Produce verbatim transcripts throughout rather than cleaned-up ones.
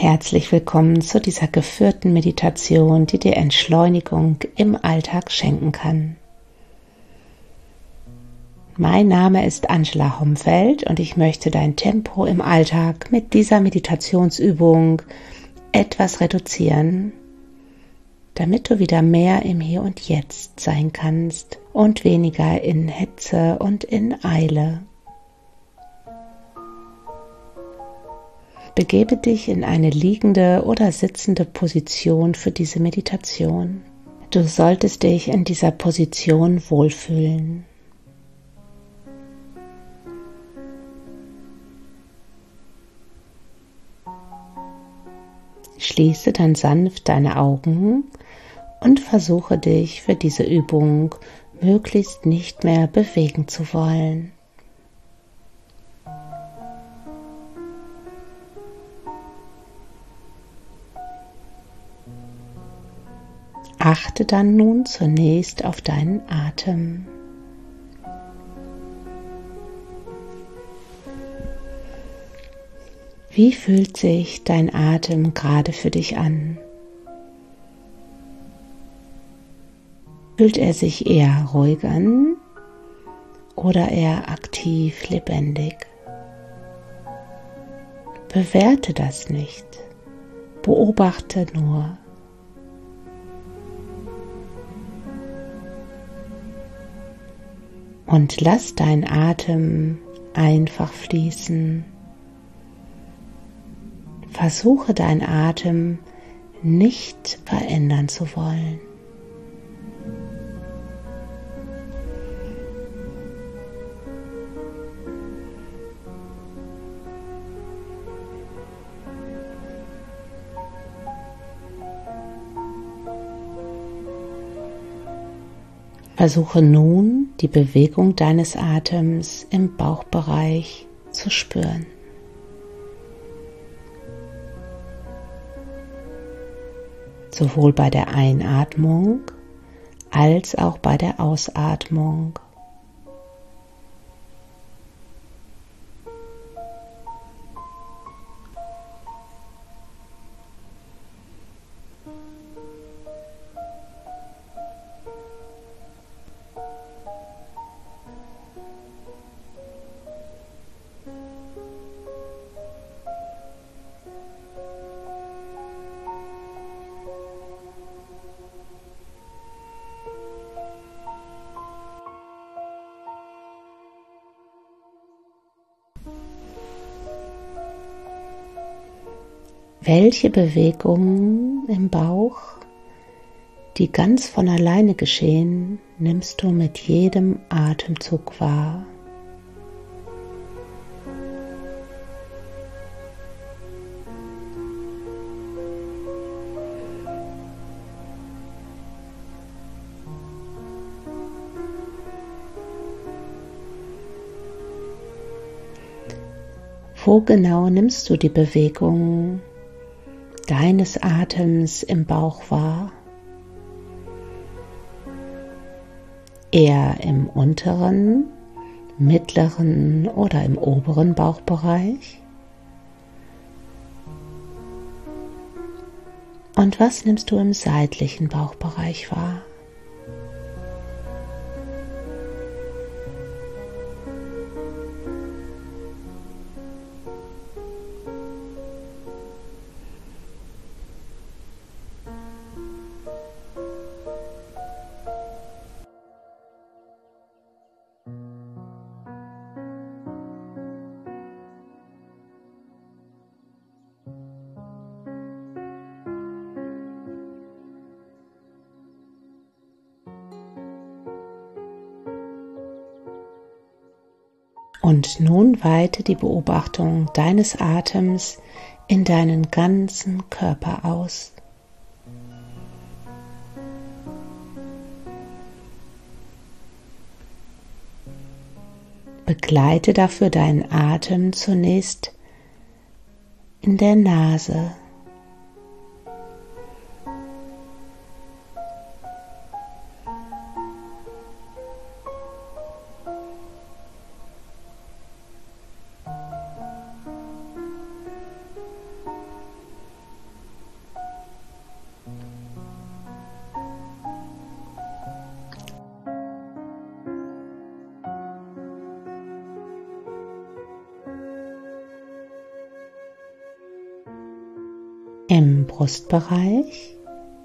Herzlich willkommen zu dieser geführten Meditation, die dir Entschleunigung im Alltag schenken kann. Mein Name ist Angela Homfeld und ich möchte dein Tempo im Alltag mit dieser Meditationsübung etwas reduzieren, damit du wieder mehr im Hier und Jetzt sein kannst und weniger in Hetze und in Eile. Begebe dich in eine liegende oder sitzende Position für diese Meditation. Du solltest dich in dieser Position wohlfühlen. Schließe dann sanft deine Augen und versuche dich für diese Übung möglichst nicht mehr bewegen zu wollen. Achte dann nun zunächst auf deinen Atem. Wie fühlt sich dein Atem gerade für dich an? Fühlt er sich eher ruhig an oder eher aktiv, lebendig? Bewerte das nicht, beobachte nur. Und lass deinen Atem einfach fließen. Versuche deinen Atem nicht verändern zu wollen. Versuche nun, die Bewegung deines Atems im Bauchbereich zu spüren. Sowohl bei der Einatmung als auch bei der Ausatmung. Welche Bewegungen im Bauch, die ganz von alleine geschehen, nimmst du mit jedem Atemzug wahr? Wo genau nimmst du die Bewegung deines Atems im Bauch wahr? Eher im unteren, mittleren oder im oberen Bauchbereich? Und was nimmst du im seitlichen Bauchbereich wahr? Und nun weite die Beobachtung deines Atems in deinen ganzen Körper aus. Begleite dafür deinen Atem zunächst in der Nase. im Brustbereich,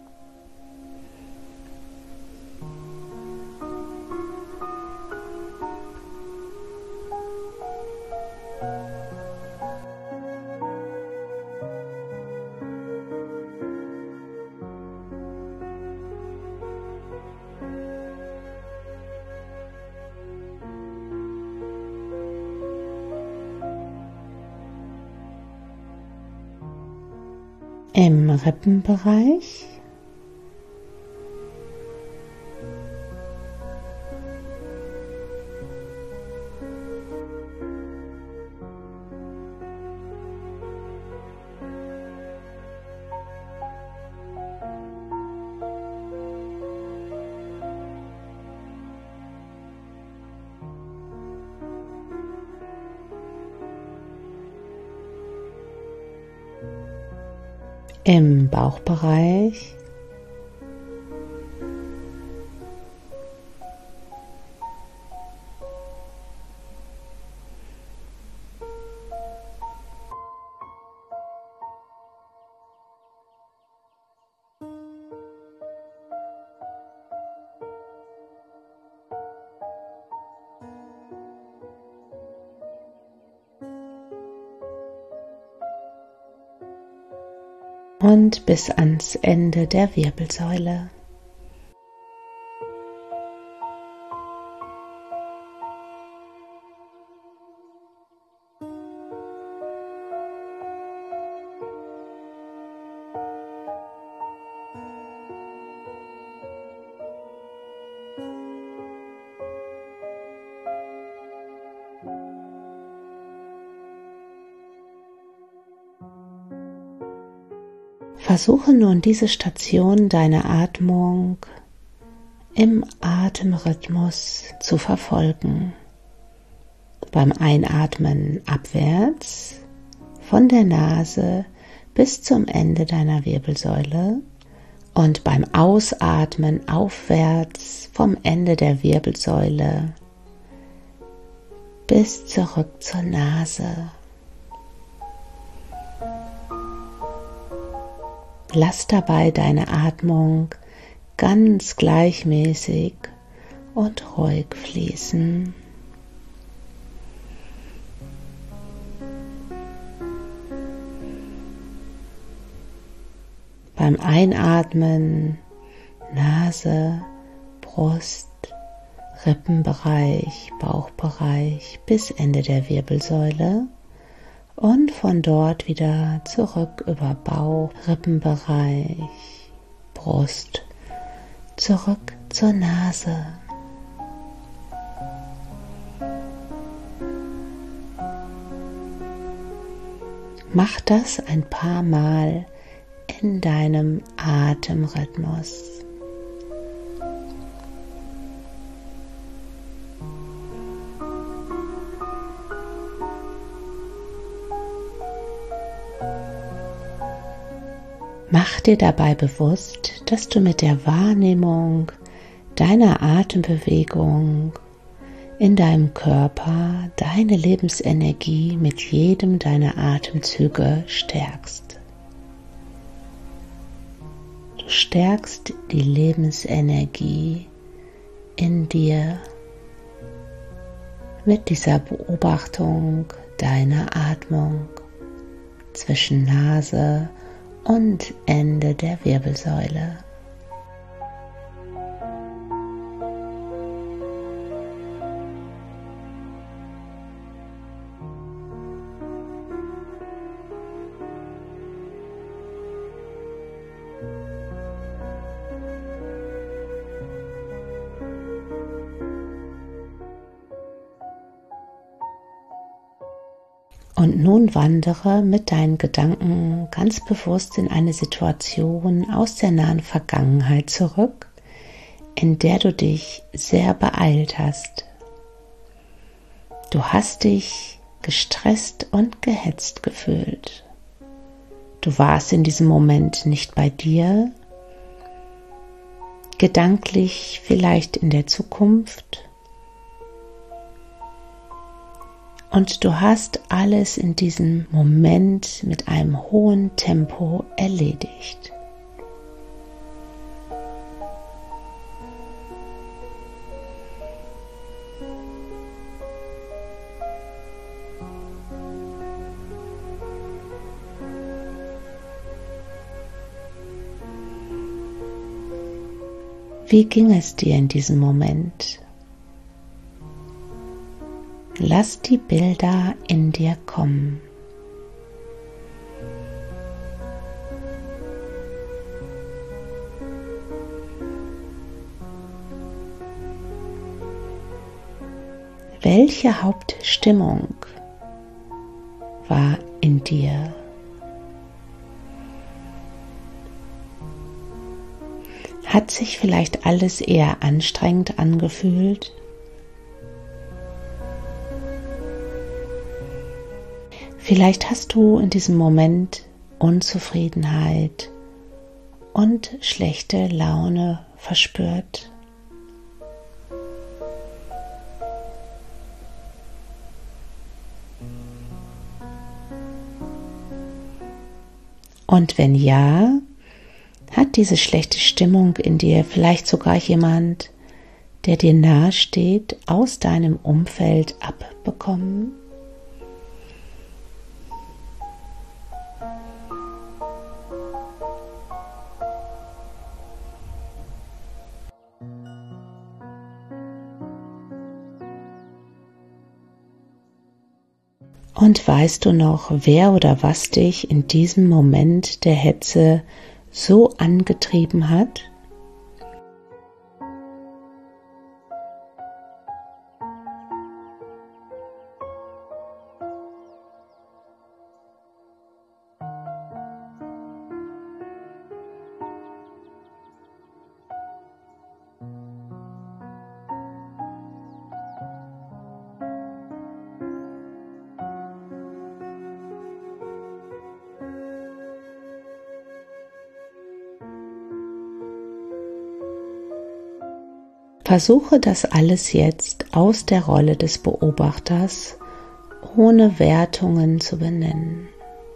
im Rippenbereich, im Bauchbereich, und bis ans Ende der Wirbelsäule. Versuche nun diese Station deiner Atmung im Atemrhythmus zu verfolgen. Beim Einatmen abwärts von der Nase bis zum Ende deiner Wirbelsäule und beim Ausatmen aufwärts vom Ende der Wirbelsäule bis zurück zur Nase. Lass dabei deine Atmung ganz gleichmäßig und ruhig fließen. Beim Einatmen Nase, Brust, Rippenbereich, Bauchbereich bis Ende der Wirbelsäule. Und von dort wieder zurück über Bauch, Rippenbereich, Brust, zurück zur Nase. Mach das ein paar Mal in deinem Atemrhythmus. Mach dir dabei bewusst, dass du mit der Wahrnehmung deiner Atembewegung in deinem Körper deine Lebensenergie mit jedem deiner Atemzüge stärkst. Du stärkst die Lebensenergie in dir mit dieser Beobachtung deiner Atmung zwischen Nase und Ende der Wirbelsäule. Und nun wandere mit deinen Gedanken ganz bewusst in eine Situation aus der nahen Vergangenheit zurück, in der du dich sehr beeilt hast. Du hast dich gestresst und gehetzt gefühlt. Du warst in diesem Moment nicht bei dir, gedanklich vielleicht in der Zukunft. Und du hast alles in diesem Moment mit einem hohen Tempo erledigt. Wie ging es dir in diesem Moment? Lass die Bilder in dir kommen. Welche Hauptstimmung war in dir? Hat sich vielleicht alles eher anstrengend angefühlt? Vielleicht hast du in diesem Moment Unzufriedenheit und schlechte Laune verspürt. Und wenn ja, hat diese schlechte Stimmung in dir vielleicht sogar jemand, der dir nahe steht, aus deinem Umfeld abbekommen? Und weißt du noch, wer oder was dich in diesem Moment der Hetze so angetrieben hat? Versuche das alles jetzt aus der Rolle des Beobachters ohne Wertungen zu benennen.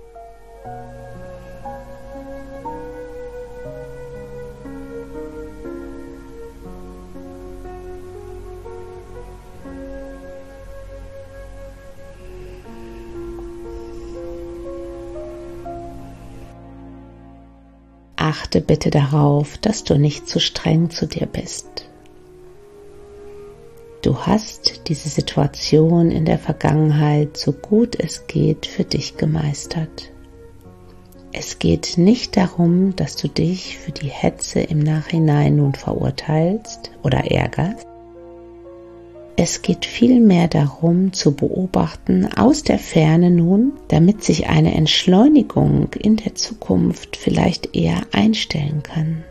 Achte bitte darauf, dass du nicht zu streng zu dir bist. Du hast diese Situation in der Vergangenheit so gut es geht für dich gemeistert. Es geht nicht darum, dass du dich für die Hetze im Nachhinein nun verurteilst oder ärgerst. Es geht vielmehr darum, zu beobachten aus der Ferne nun, damit sich eine Entschleunigung in der Zukunft vielleicht eher einstellen kann.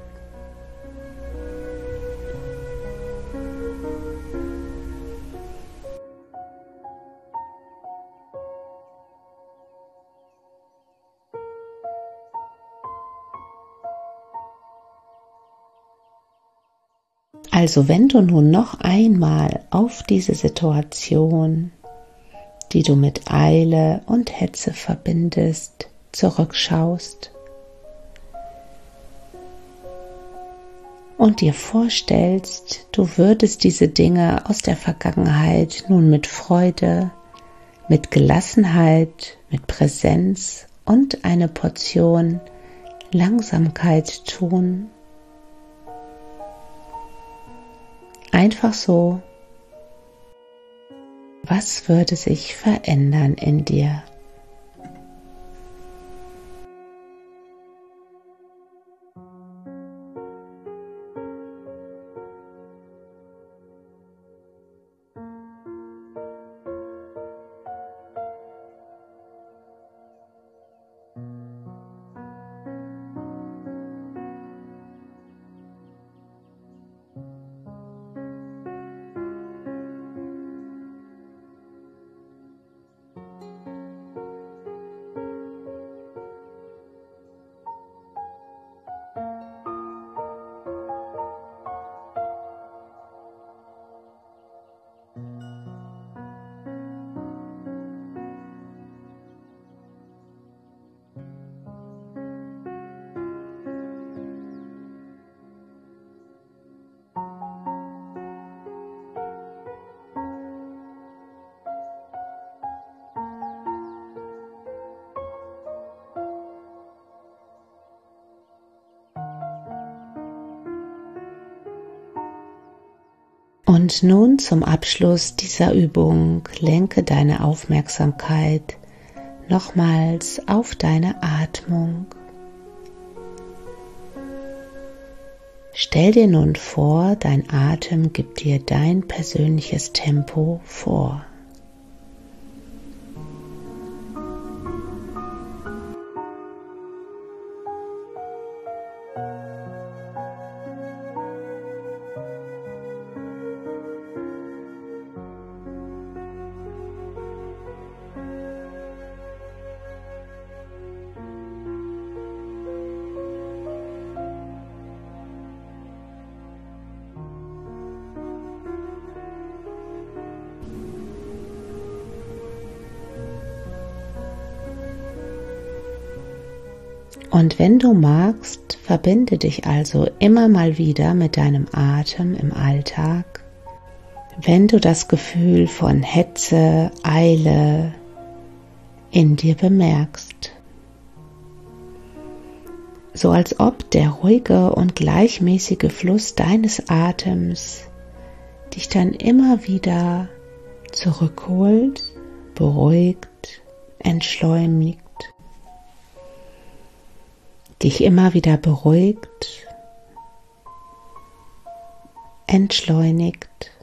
Also wenn du nun noch einmal auf diese Situation, die du mit Eile und Hetze verbindest, zurückschaust und dir vorstellst, du würdest diese Dinge aus der Vergangenheit nun mit Freude, mit Gelassenheit, mit Präsenz und eine Portion Langsamkeit tun. Einfach so. Was würde sich verändern in dir? Und nun zum Abschluss dieser Übung lenke deine Aufmerksamkeit nochmals auf deine Atmung. Stell dir nun vor, dein Atem gibt dir dein persönliches Tempo vor. Und wenn du magst, verbinde dich also immer mal wieder mit deinem Atem im Alltag, wenn du das Gefühl von Hetze, Eile in dir bemerkst. So als ob der ruhige und gleichmäßige Fluss deines Atems dich dann immer wieder zurückholt, beruhigt, entschleunigt. Dich immer wieder beruhigt, entschleunigt,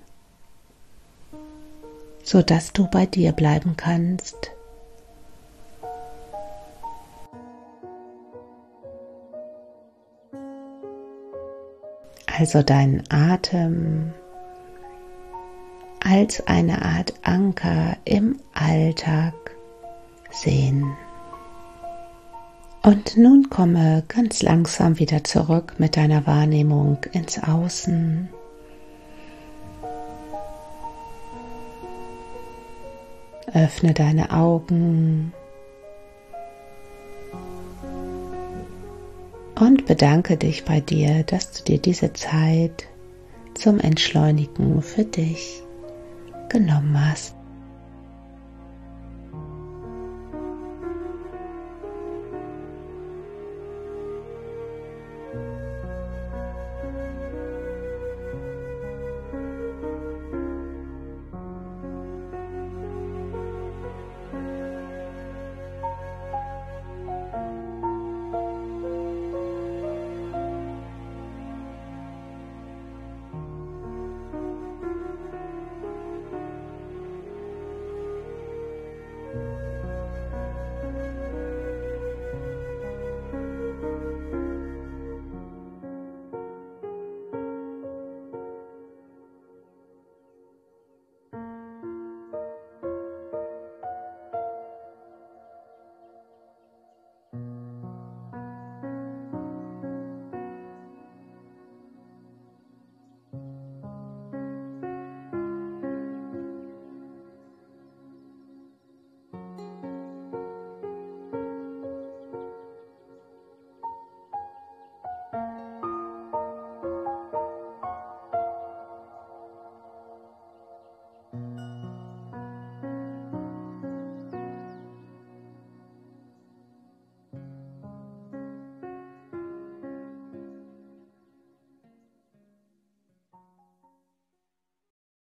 sodass du bei dir bleiben kannst. Also deinen Atem als eine Art Anker im Alltag sehen. Und nun komme ganz langsam wieder zurück mit deiner Wahrnehmung ins Außen. Öffne deine Augen und bedanke dich bei dir, dass du dir diese Zeit zum Entschleunigen für dich genommen hast.